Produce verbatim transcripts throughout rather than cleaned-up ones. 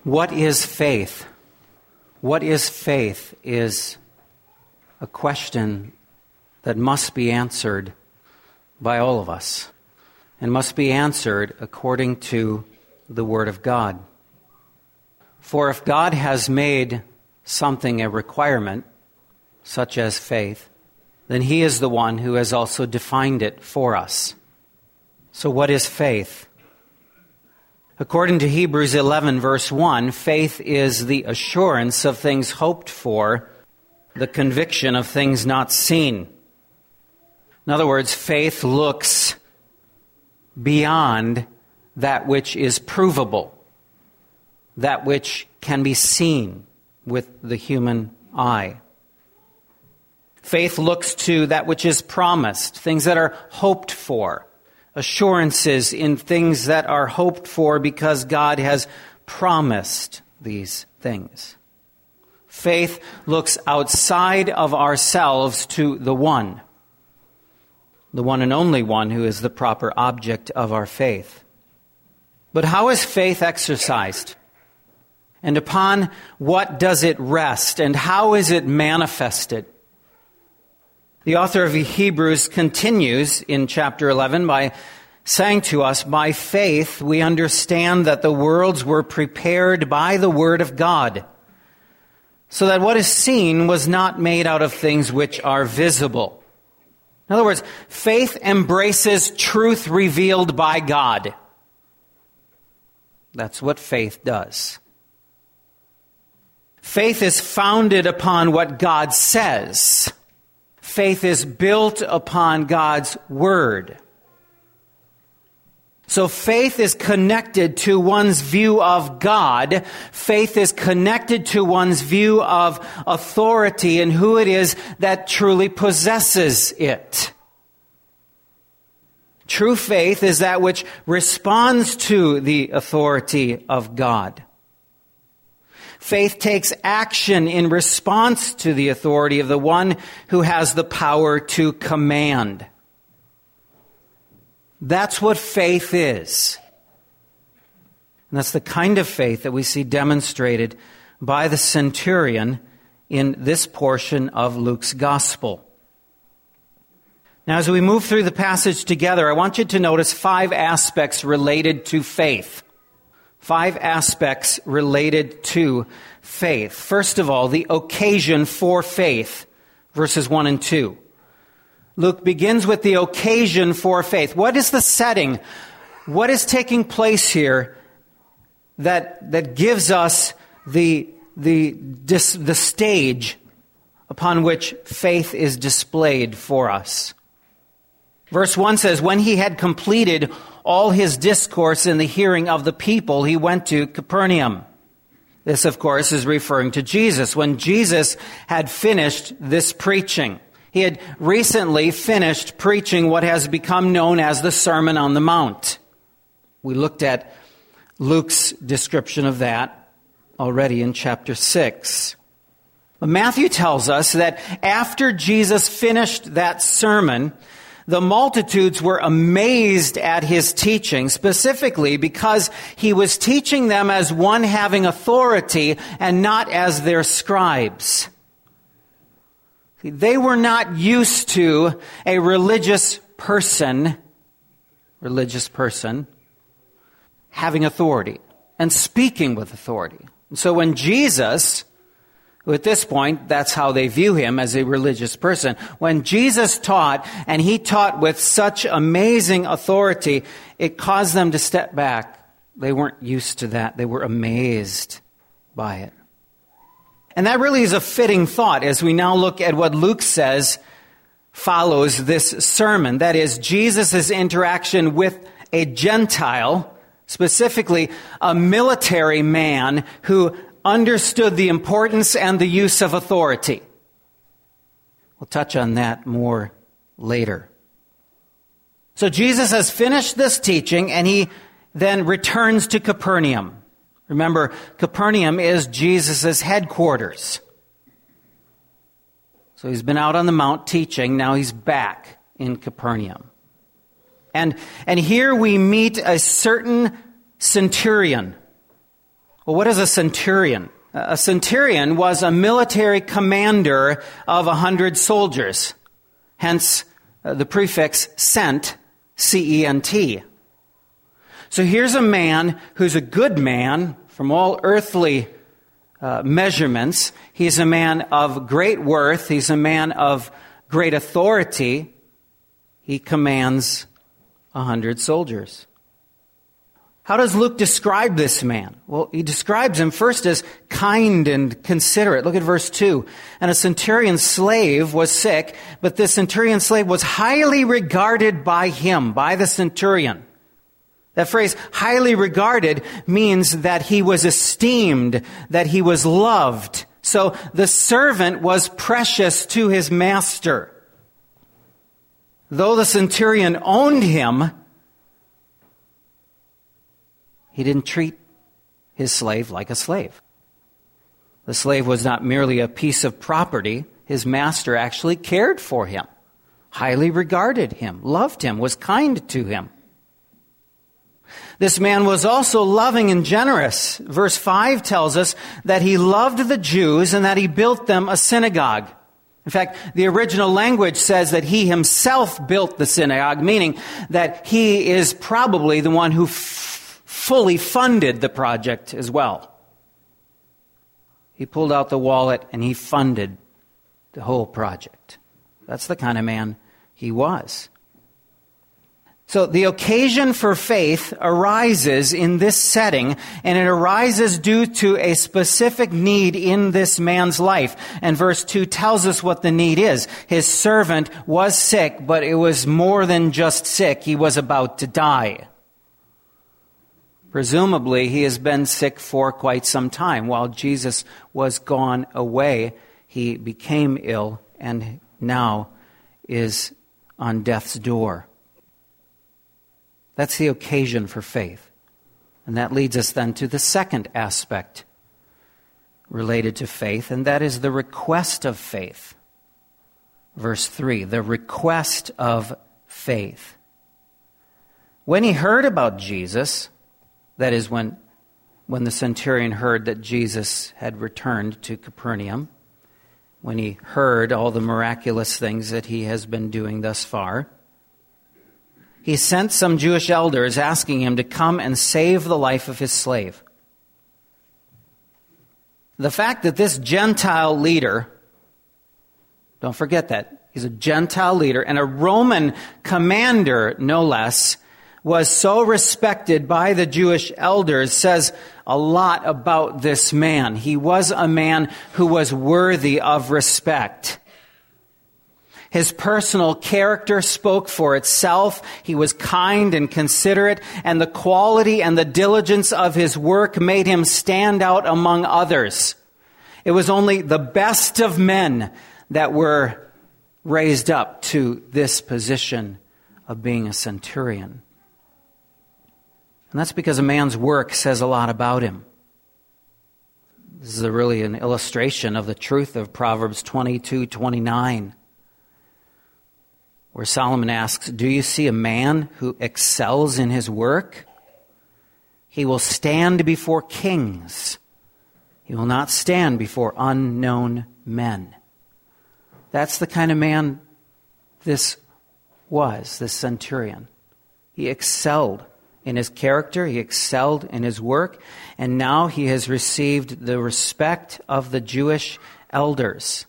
What is faith? What is faith is a question that must be answered by all of us and must be answered according to the Word of God. For if God has made something a requirement, such as faith, then He is the one who has also defined it for us. So what is faith? According to Hebrews eleven, verse one, faith is the assurance of things hoped for, the conviction of things not seen. In other words, faith looks beyond that which is provable, that which can be seen with the human eye. Faith looks to that which is promised, things that are hoped for, assurances in things that are hoped for because God has promised these things. Faith looks outside of ourselves to the one, the one and only one who is the proper object of our faith. But how is faith exercised? And upon what does it rest? And how is it manifested? The author of Hebrews continues in chapter eleven by saying to us, by faith we understand that the worlds were prepared by the word of God, so that what is seen was not made out of things which are visible. In other words, faith embraces truth revealed by God. That's what faith does. Faith is founded upon what God says. Faith is built upon God's word. So faith is connected to one's view of God. Faith is connected to one's view of authority and who it is that truly possesses it. True faith is that which responds to the authority of God. Faith takes action in response to the authority of the one who has the power to command. That's what faith is. And that's the kind of faith that we see demonstrated by the centurion in this portion of Luke's gospel. Now, as we move through the passage together, I want you to notice five aspects related to faith. Five aspects related to faith. First of all, the occasion for faith, verses one and two. Luke begins with the occasion for faith. What is the setting? What is taking place here that, that gives us the, the, dis, the stage upon which faith is displayed for us? Verse one says, when he had completed all his discourse in the hearing of the people, he went to Capernaum. This, of course, is referring to Jesus. When Jesus had finished this preaching, he had recently finished preaching what has become known as the Sermon on the Mount. We looked at Luke's description of that already in chapter six. But Matthew tells us that after Jesus finished that sermon, the multitudes were amazed at his teaching, specifically because he was teaching them as one having authority and not as their scribes. They were not used to a religious person, religious person, having authority and speaking with authority. And so when Jesus, who at this point, that's how they view him, as a religious person. When Jesus taught, and he taught with such amazing authority, it caused them to step back. They weren't used to that. They were amazed by it. And that really is a fitting thought as we now look at what Luke says follows this sermon. That is, Jesus' interaction with a Gentile, specifically a military man who understood the importance and the use of authority. We'll touch on that more later. So Jesus has finished this teaching, and he then returns to Capernaum. Remember, Capernaum is Jesus' headquarters. So he's been out on the mount teaching. Now he's back in Capernaum. And, and here we meet a certain centurion Well, what is a centurion? A centurion was a military commander of a hundred soldiers. Hence, uh, the prefix cent, C E N T. So here's a man who's a good man from all earthly uh, measurements. He's a man of great worth. He's a man of great authority. He commands a hundred soldiers. How does Luke describe this man? Well, he describes him first as kind and considerate. Look at verse two. And a centurion slave was sick, but this centurion slave was highly regarded by him, by the centurion. That phrase, highly regarded, means that he was esteemed, that he was loved. So the servant was precious to his master. Though the centurion owned him, he didn't treat his slave like a slave. The slave was not merely a piece of property. His master actually cared for him, highly regarded him, loved him, was kind to him. This man was also loving and generous. Verse five tells us that he loved the Jews and that he built them a synagogue. In fact, the original language says that he himself built the synagogue, meaning that he is probably the one who f- fully funded the project as well. He pulled out the wallet and he funded the whole project. That's the kind of man he was. So the occasion for faith arises in this setting, and it arises due to a specific need in this man's life. And verse two tells us what the need is. His servant was sick, but it was more than just sick. He was about to die. Presumably, he has been sick for quite some time. While Jesus was gone away, he became ill and now is on death's door. That's the occasion for faith. And that leads us then to the second aspect related to faith, and that is the request of faith. Verse three, the request of faith. When he heard about Jesus, that is when, when the centurion heard that Jesus had returned to Capernaum, when he heard all the miraculous things that he has been doing thus far, he sent some Jewish elders asking him to come and save the life of his slave. The fact that this Gentile leader, don't forget that, he's a Gentile leader and a Roman commander, no less, was so respected by the Jewish elders says a lot about this man. He was a man who was worthy of respect. His personal character spoke for itself. He was kind and considerate, and the quality and the diligence of his work made him stand out among others. It was only the best of men that were raised up to this position of being a centurion. And that's because a man's work says a lot about him. This is a really an illustration of the truth of Proverbs twenty-two twenty-nine. Where Solomon asks, do you see a man who excels in his work? He will stand before kings. He will not stand before unknown men. That's the kind of man this was, this centurion. He excelled in his character, he excelled in his work, and now he has received the respect of the Jewish elders.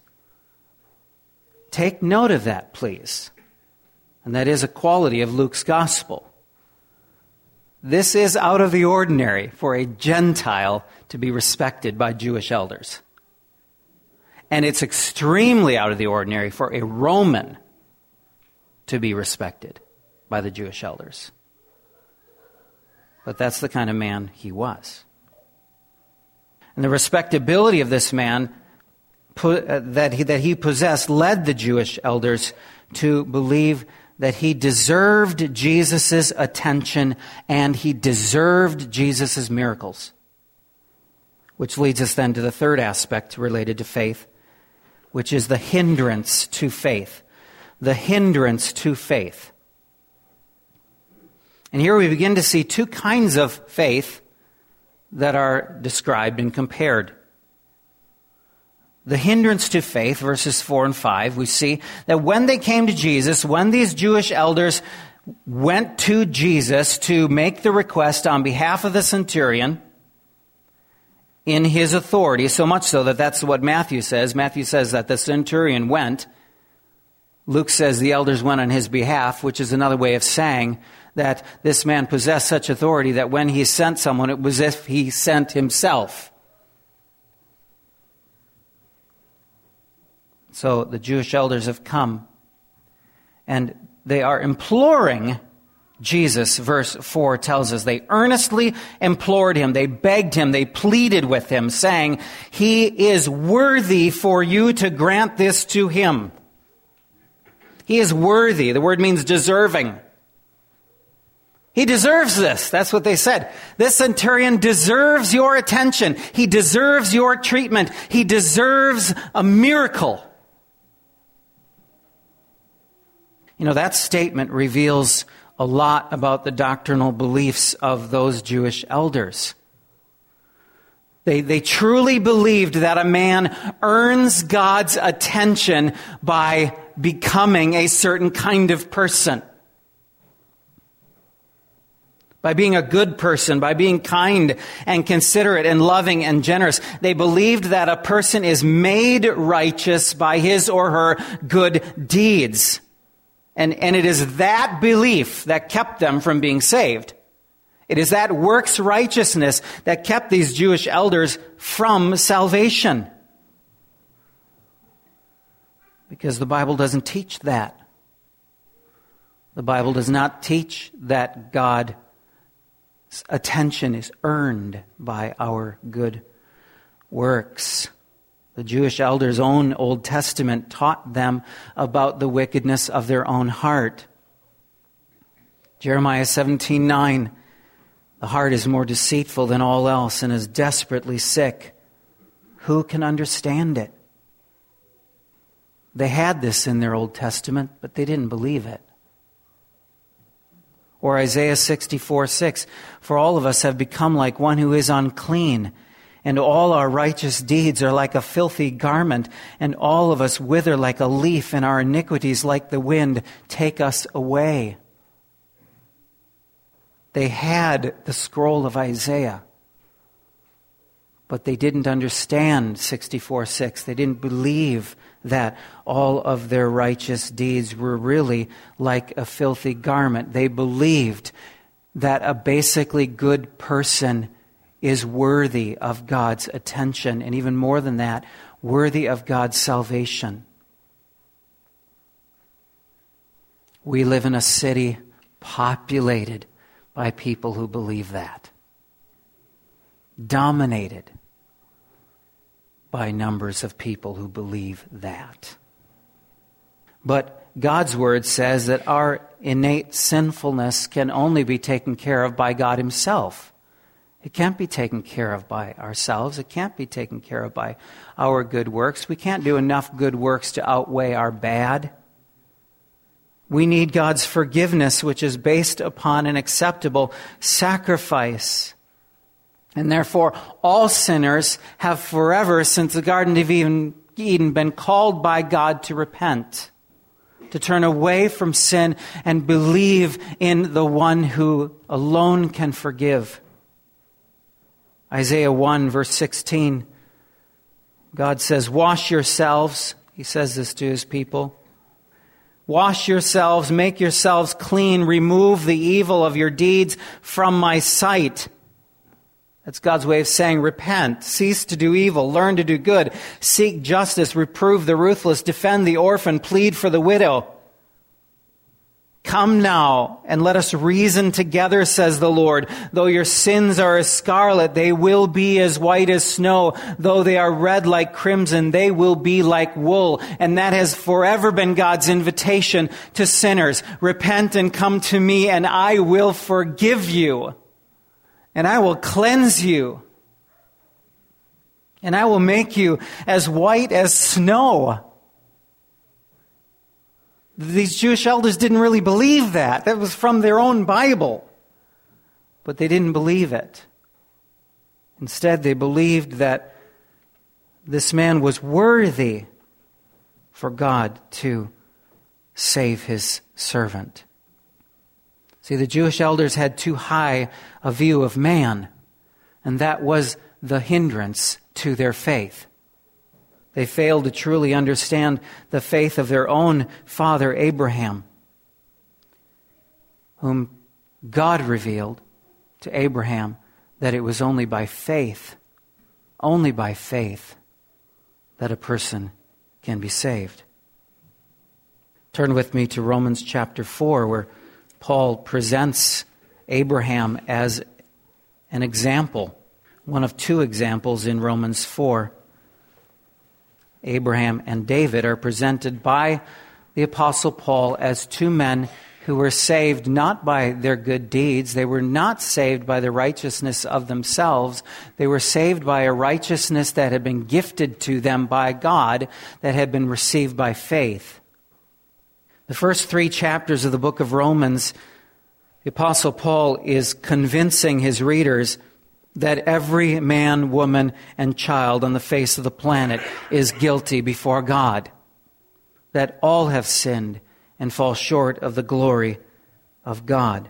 Take note of that, please. And that is a quality of Luke's gospel. This is out of the ordinary for a Gentile to be respected by Jewish elders. And it's extremely out of the ordinary for a Roman to be respected by the Jewish elders. But that's the kind of man he was. And the respectability of this man that he, that he possessed led the Jewish elders to believe that he deserved Jesus' attention and he deserved Jesus' miracles. Which leads us then to the third aspect related to faith, which is the hindrance to faith. The hindrance to faith. And here we begin to see two kinds of faith that are described and compared. The hindrance to faith, verses four and five, we see that when they came to Jesus, when these Jewish elders went to Jesus to make the request on behalf of the centurion in his authority, so much so that that's what Matthew says. Matthew says that the centurion went. Luke says the elders went on his behalf, which is another way of saying that this man possessed such authority that when he sent someone, it was as if he sent himself. So the Jewish elders have come, and they are imploring Jesus. Verse four tells us they earnestly implored him, they begged him, they pleaded with him, saying, "He is worthy for you to grant this to him." He is worthy. The word means deserving. He deserves this. That's what they said. This centurion deserves your attention. He deserves your treatment. He deserves a miracle. You know, that statement reveals a lot about the doctrinal beliefs of those Jewish elders. They, they truly believed that a man earns God's attention by becoming a certain kind of person. By being a good person, by being kind and considerate and loving and generous. They believed that a person is made righteous by his or her good deeds. And, and it is that belief that kept them from being saved. It is that works righteousness that kept these Jewish elders from salvation. Because the Bible doesn't teach that. The Bible does not teach that God's attention is earned by our good works. The Jewish elders' own Old Testament taught them about the wickedness of their own heart. Jeremiah seventeen nine, the heart is more deceitful than all else and is desperately sick. Who can understand it? They had this in their Old Testament, but they didn't believe it. Or Isaiah sixty-four six, for all of us have become like one who is unclean, and all our righteous deeds are like a filthy garment, and all of us wither like a leaf, and our iniquities like the wind take us away. They had the scroll of Isaiah, but they didn't understand sixty-four six. They didn't believe that all of their righteous deeds were really like a filthy garment. They believed that a basically good person is worthy of God's attention, and even more than that, worthy of God's salvation. We live in a city populated by people who believe that. Dominated by numbers of people who believe that. But God's Word says that our innate sinfulness can only be taken care of by God Himself. It can't be taken care of by ourselves. It can't be taken care of by our good works. We can't do enough good works to outweigh our bad. We need God's forgiveness, which is based upon an acceptable sacrifice. And therefore, all sinners have forever, since the Garden of Eden, been called by God to repent, to turn away from sin and believe in the one who alone can forgive. Isaiah one, verse sixteen, God says, wash yourselves. He says this to His people. Wash yourselves, make yourselves clean, remove the evil of your deeds from my sight. That's God's way of saying repent, cease to do evil, learn to do good, seek justice, reprove the ruthless, defend the orphan, plead for the widow. Come now and let us reason together, says the Lord. Though your sins are as scarlet, they will be as white as snow. Though they are red like crimson, they will be like wool. And that has forever been God's invitation to sinners. Repent and come to me, and I will forgive you. And I will cleanse you. And I will make you as white as snow. These Jewish elders didn't really believe that. That was from their own Bible. But they didn't believe it. Instead, they believed that this man was worthy for God to save his servant. See, the Jewish elders had too high a view of man, and that was the hindrance to their faith. They failed to truly understand the faith of their own father Abraham, whom God revealed to Abraham that it was only by faith, only by faith, that a person can be saved. Turn with me to Romans chapter four, where Paul presents Abraham as an example, one of two examples in Romans four. Abraham and David are presented by the Apostle Paul as two men who were saved not by their good deeds. They were not saved by the righteousness of themselves. They were saved by a righteousness that had been gifted to them by God, that had been received by faith. The first three chapters of the book of Romans, the Apostle Paul is convincing his readers that every man, woman, and child on the face of the planet is guilty before God, that all have sinned and fall short of the glory of God.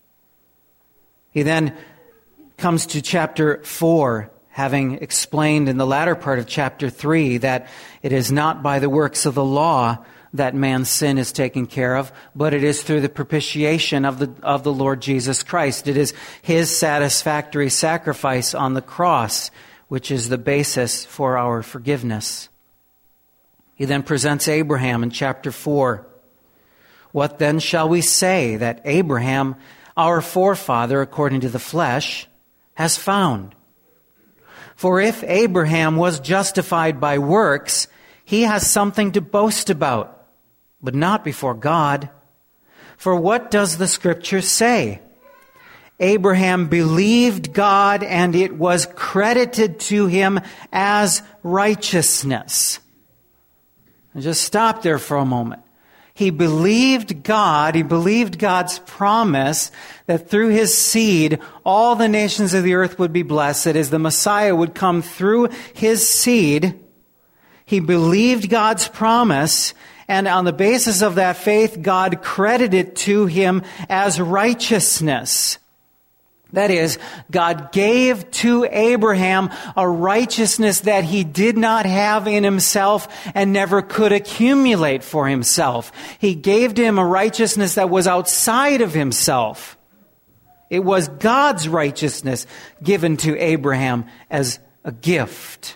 He then comes to chapter four, having explained in the latter part of chapter three that it is not by the works of the law that man's sin is taken care of, but it is through the propitiation of the of the Lord Jesus Christ. It is his satisfactory sacrifice on the cross, which is the basis for our forgiveness. He then presents Abraham in chapter four. What then shall we say that Abraham, our forefather according to the flesh, has found? For if Abraham was justified by works, he has something to boast about, but not before God. For what does the Scripture say? Abraham believed God, and it was credited to him as righteousness. And just stop there for a moment. He believed God, he believed God's promise that through his seed, all the nations of the earth would be blessed, that as the Messiah would come through his seed. He believed God's promise, and on the basis of that faith, God credited to him as righteousness. That is, God gave to Abraham a righteousness that he did not have in himself and never could accumulate for himself. He gave to him a righteousness that was outside of himself. It was God's righteousness given to Abraham as a gift.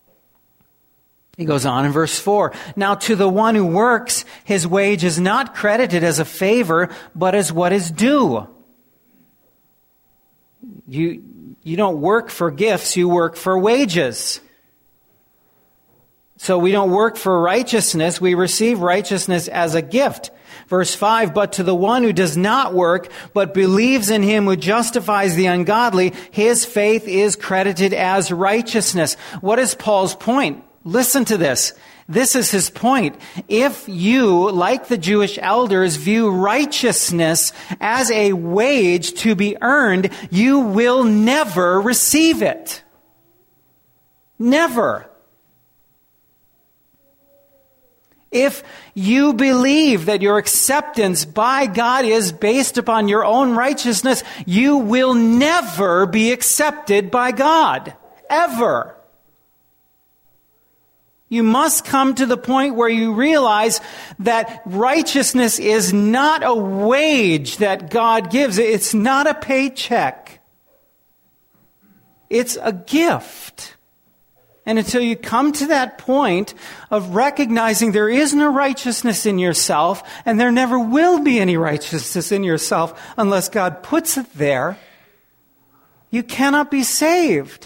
He goes on in verse four. Now to the one who works, his wage is not credited as a favor, but as what is due. You, you don't work for gifts, you work for wages. So we don't work for righteousness, we receive righteousness as a gift. Verse five, but to the one who does not work, but believes in him who justifies the ungodly, his faith is credited as righteousness. What is Paul's point? Listen to this. This is his point. If you, like the Jewish elders, view righteousness as a wage to be earned, you will never receive it. Never. If you believe that your acceptance by God is based upon your own righteousness, you will never be accepted by God. Ever. You must come to the point where you realize that righteousness is not a wage that God gives. It's not a paycheck. It's a gift. And until you come to that point of recognizing there is no righteousness in yourself, and there never will be any righteousness in yourself unless God puts it there, you cannot be saved.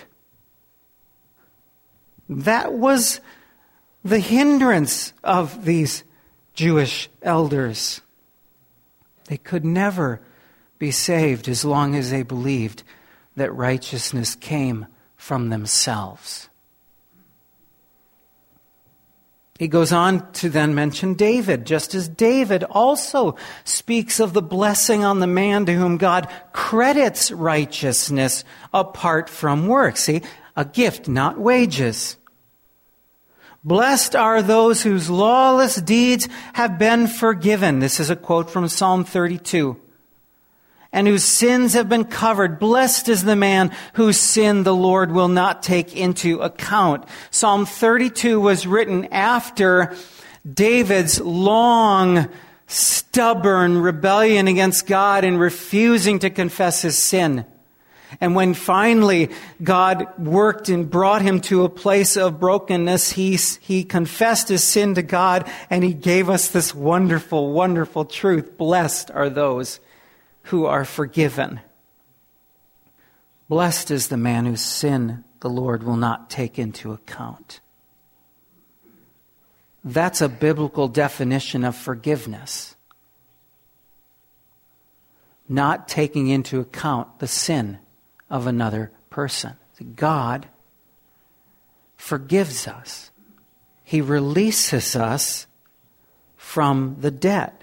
That was the hindrance of these Jewish elders. They could never be saved as long as they believed that righteousness came from themselves. He goes on to then mention David, just as David also speaks of the blessing on the man to whom God credits righteousness apart from work. See, a gift, not wages. Blessed are those whose lawless deeds have been forgiven. This is a quote from Psalm thirty-two. And whose sins have been covered. Blessed is the man whose sin the Lord will not take into account. Psalm thirty-two was written after David's long, stubborn rebellion against God and refusing to confess his sin. And when finally God worked and brought him to a place of brokenness, he, he confessed his sin to God, and he gave us this wonderful, wonderful truth. Blessed are those who are forgiven. Blessed is the man whose sin the Lord will not take into account. That's a biblical definition of forgiveness. Not taking into account the sin of another person. God forgives us. He releases us from the debt.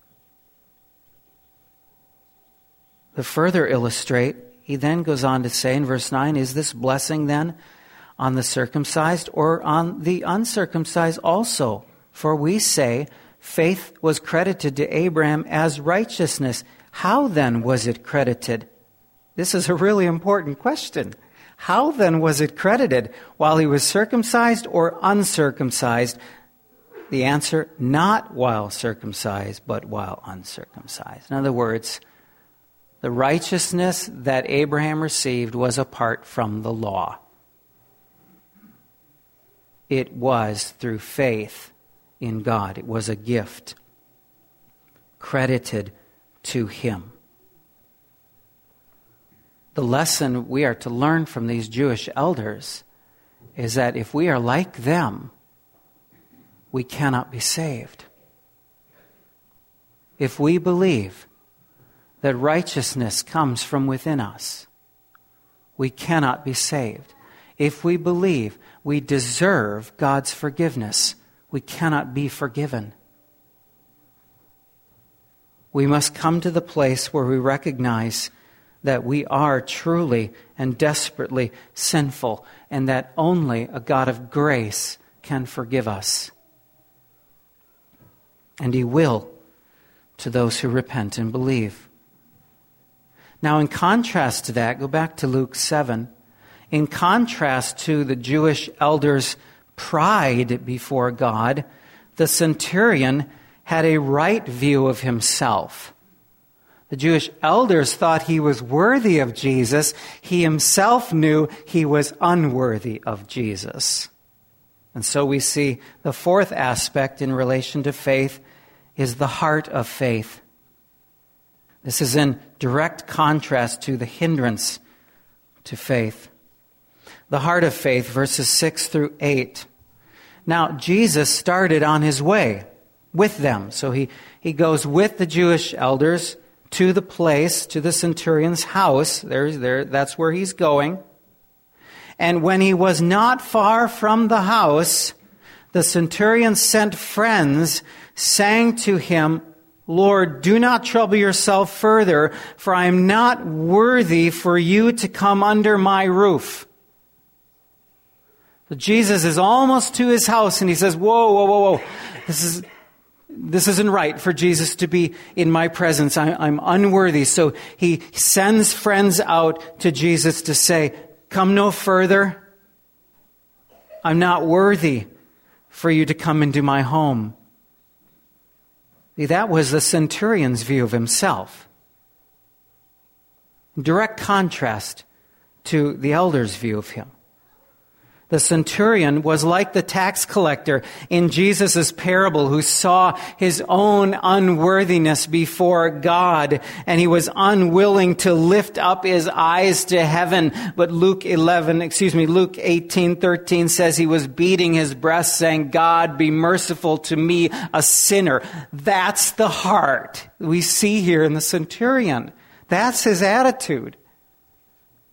To further illustrate, he then goes on to say in verse nine, is this blessing then on the circumcised or on the uncircumcised also? For we say, faith was credited to Abraham as righteousness. How then was it credited? This is a really important question. How then was it credited? While he was circumcised or uncircumcised? The answer, not while circumcised, but while uncircumcised. In other words, the righteousness that Abraham received was apart from the law. It was through faith in God. It was a gift credited to him. The lesson we are to learn from these Jewish elders is that if we are like them, we cannot be saved. If we believe that righteousness comes from within us, we cannot be saved. If we believe we deserve God's forgiveness, we cannot be forgiven. We must come to the place where we recognize that we are truly and desperately sinful, and that only a God of grace can forgive us. And he will to those who repent and believe. Now, in contrast to that, go back to Luke seven. In contrast to the Jewish elders' pride before God, the centurion had a right view of himself. The Jewish elders thought he was worthy of Jesus. He himself knew he was unworthy of Jesus. And so we see the fourth aspect in relation to faith is the heart of faith. This is in direct contrast to the hindrance to faith. The heart of faith, verses six through eight. Now, Jesus started on his way with them. So he, he goes with the Jewish elders to the place, to the centurion's house. There's there, that's where he's going. And when he was not far from the house, the centurion sent friends, saying to him, Lord, do not trouble yourself further, for I am not worthy for you to come under my roof. So Jesus is almost to his house, and he says, whoa, whoa, whoa, whoa. This is, this isn't right for Jesus to be in my presence. I, I'm unworthy. So he sends friends out to Jesus to say, come no further. I'm not worthy for you to come into my home. See, that was the centurion's view of himself. In direct contrast to the elder's view of him. The centurion was like the tax collector in Jesus' parable who saw his own unworthiness before God, and he was unwilling to lift up his eyes to heaven. But Luke eleven, excuse me, Luke eighteen thirteen says he was beating his breast saying, God, be merciful to me, a sinner. That's the heart we see here in the centurion. That's his attitude.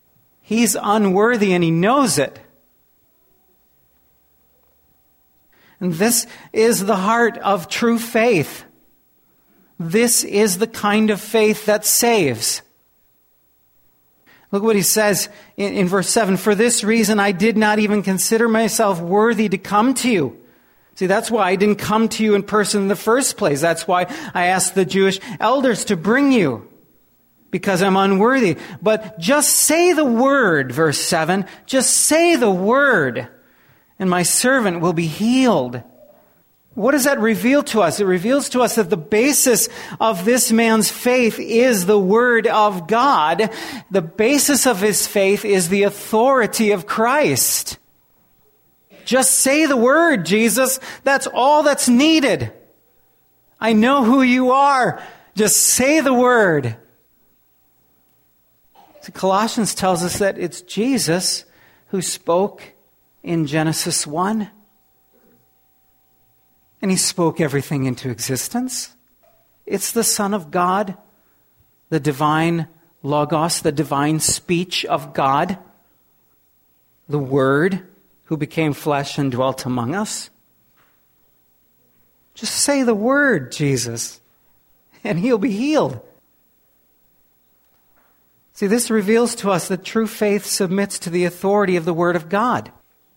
He's unworthy and he knows it. And this is the heart of true faith. This is the kind of faith that saves. Look what he says in, in verse seven. For this reason I did not even consider myself worthy to come to you. See, that's why I didn't come to you in person in the first place. That's why I asked the Jewish elders to bring you, because I'm unworthy. But just say the word, verse seven. Just say the word, and my servant will be healed. What does that reveal to us? It reveals to us that the basis of this man's faith is the Word of God. The basis of his faith is the authority of Christ. Just say the word, Jesus. That's all that's needed. I know who you are. Just say the word. So Colossians tells us that it's Jesus who spoke in Genesis one. And he spoke everything into existence. It's the Son of God, the divine Logos, the divine speech of God, the Word who became flesh and dwelt among us. Just say the word, Jesus, and he'll be healed. See, this reveals to us that true faith submits to the authority of the Word of God.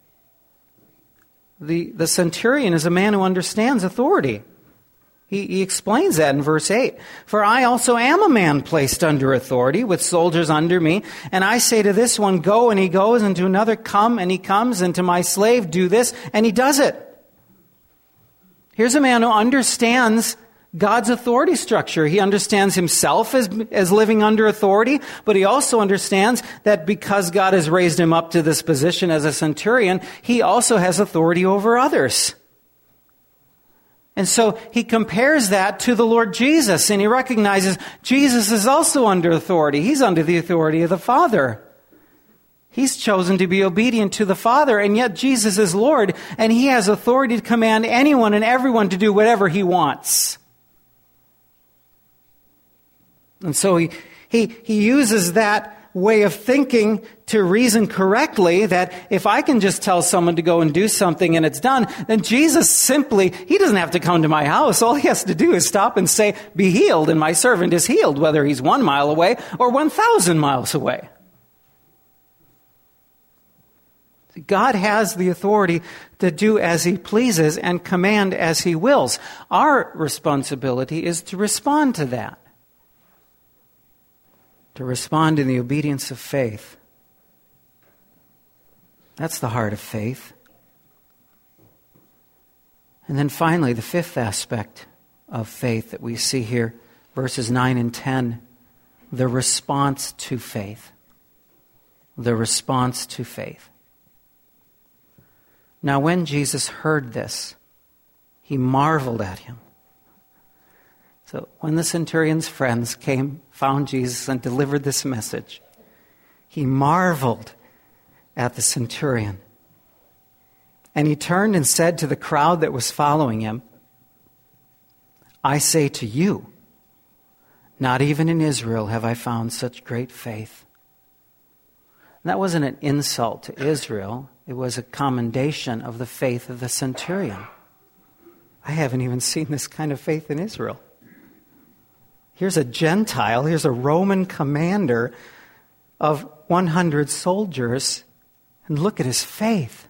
The, the centurion is a man who understands authority. He, he explains that in verse eight. For I also am a man placed under authority, with soldiers under me. And I say to this one, go, and he goes, and to another, come, and he comes, and to my slave, do this, and he does it. Here's a man who understands God's authority structure. He understands himself as, as living under authority, but he also understands that because God has raised him up to this position as a centurion, he also has authority over others. And so he compares that to the Lord Jesus, and he recognizes Jesus is also under authority. He's under the authority of the Father. He's chosen to be obedient to the Father, and yet Jesus is Lord, and he has authority to command anyone and everyone to do whatever he wants. And so he, he, he uses that way of thinking to reason correctly that if I can just tell someone to go and do something and it's done, then Jesus simply, he doesn't have to come to my house. All he has to do is stop and say, be healed, and my servant is healed, whether he's one mile away or one thousand miles away. God has the authority to do as he pleases and command as he wills. Our responsibility is to respond to that. To respond in the obedience of faith. That's the heart of faith. And then finally, the fifth aspect of faith that we see here, verses nine and ten, the response to faith. The response to faith. Now, when Jesus heard this, he marveled at him. So when the centurion's friends came, found Jesus, and delivered this message, he marveled at the centurion. And he turned and said to the crowd that was following him, I say to you, not even in Israel have I found such great faith. And that wasn't an insult to Israel. It was a commendation of the faith of the centurion. I haven't even seen this kind of faith in Israel. Here's a Gentile, here's a Roman commander of one hundred soldiers, and look at his faith.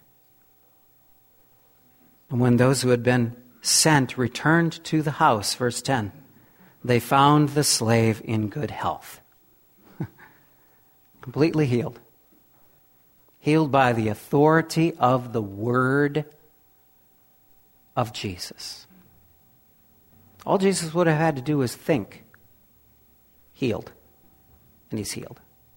And when those who had been sent returned to the house, verse ten, they found the slave in good health. Completely healed. Healed by the authority of the word of Jesus. All Jesus would have had to do was think. Healed. And he's healed.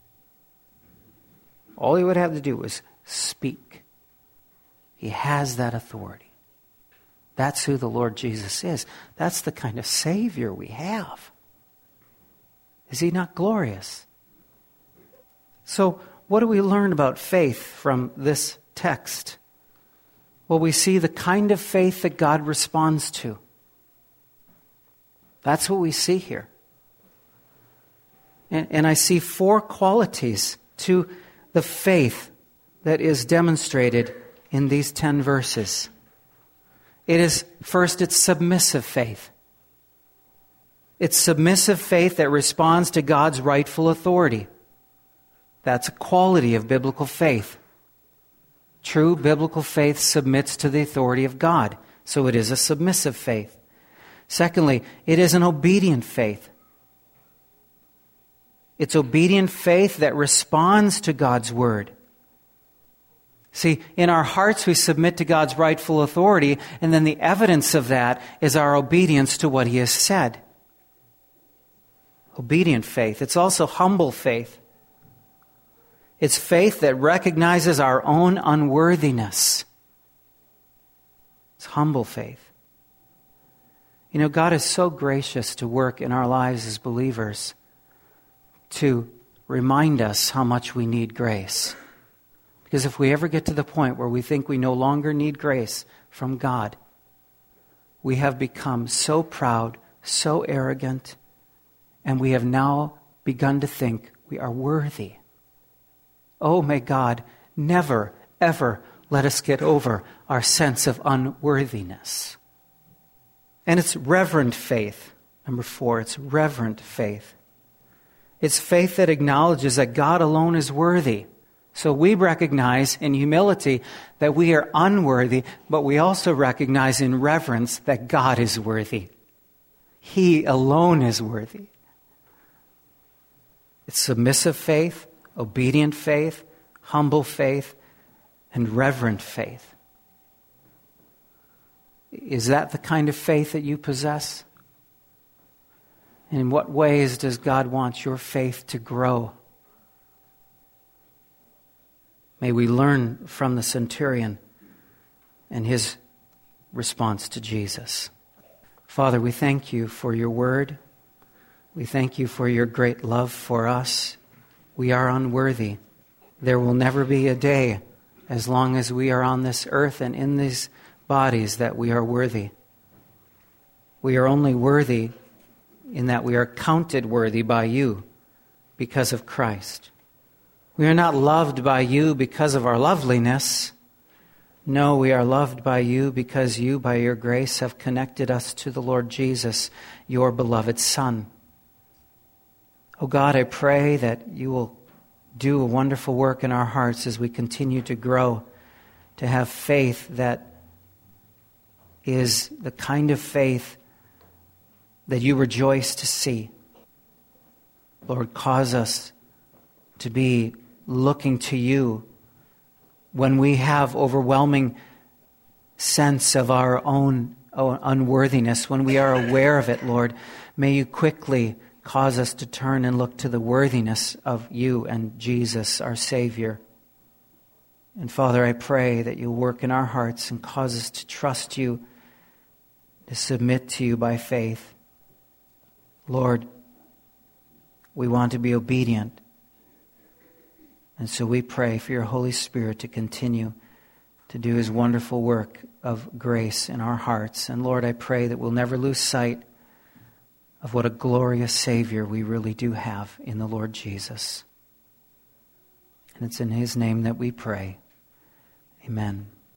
All he would have to do was speak. He has that authority. That's who the Lord Jesus is. That's the kind of Savior we have. Is he not glorious? So, what do we learn about faith from this text? Well, we see the kind of faith that God responds to. That's what we see here. And, and I see four qualities to the faith that is demonstrated in these ten verses. It is, first, it's submissive faith. It's submissive faith that responds to God's rightful authority. That's a quality of biblical faith. True biblical faith submits to the authority of God, so it is a submissive faith. Secondly, it is an obedient faith. It's obedient faith that responds to God's word. See, in our hearts we submit to God's rightful authority, and then the evidence of that is our obedience to what He has said. Obedient faith. It's also humble faith. It's faith that recognizes our own unworthiness. It's humble faith. You know, God is so gracious to work in our lives as believers to remind us how much we need grace. Because if we ever get to the point where we think we no longer need grace from God, we have become so proud, so arrogant, and we have now begun to think we are worthy. Oh, may God never, ever let us get over our sense of unworthiness. And it's reverent faith. Number four, it's reverent faith. It's faith that acknowledges that God alone is worthy. So we recognize in humility that we are unworthy, but we also recognize in reverence that God is worthy. He alone is worthy. It's submissive faith, obedient faith, humble faith, and reverent faith. Is that the kind of faith that you possess? And in what ways does God want your faith to grow? May we learn from the centurion and his response to Jesus. Father, we thank you for your word. We thank you for your great love for us. We are unworthy. There will never be a day, as long as we are on this earth and in these bodies, that we are worthy. We are only worthy in that we are counted worthy by you because of Christ. We are not loved by you because of our loveliness. No, we are loved by you because you, by your grace, have connected us to the Lord Jesus, your beloved Son. Oh God, I pray that you will do a wonderful work in our hearts as we continue to grow, to have faith that is the kind of faith that you rejoice to see. Lord, cause us to be looking to you when we have overwhelming sense of our own unworthiness, when we are aware of it, Lord. May you quickly cause us to turn and look to the worthiness of you and Jesus, our Savior. And Father, I pray that you'll work in our hearts and cause us to trust you, to submit to you by faith. Lord, we want to be obedient. And so we pray for your Holy Spirit to continue to do his wonderful work of grace in our hearts. And Lord, I pray that we'll never lose sight of what a glorious Savior we really do have in the Lord Jesus. And it's in his name that we pray. Amen.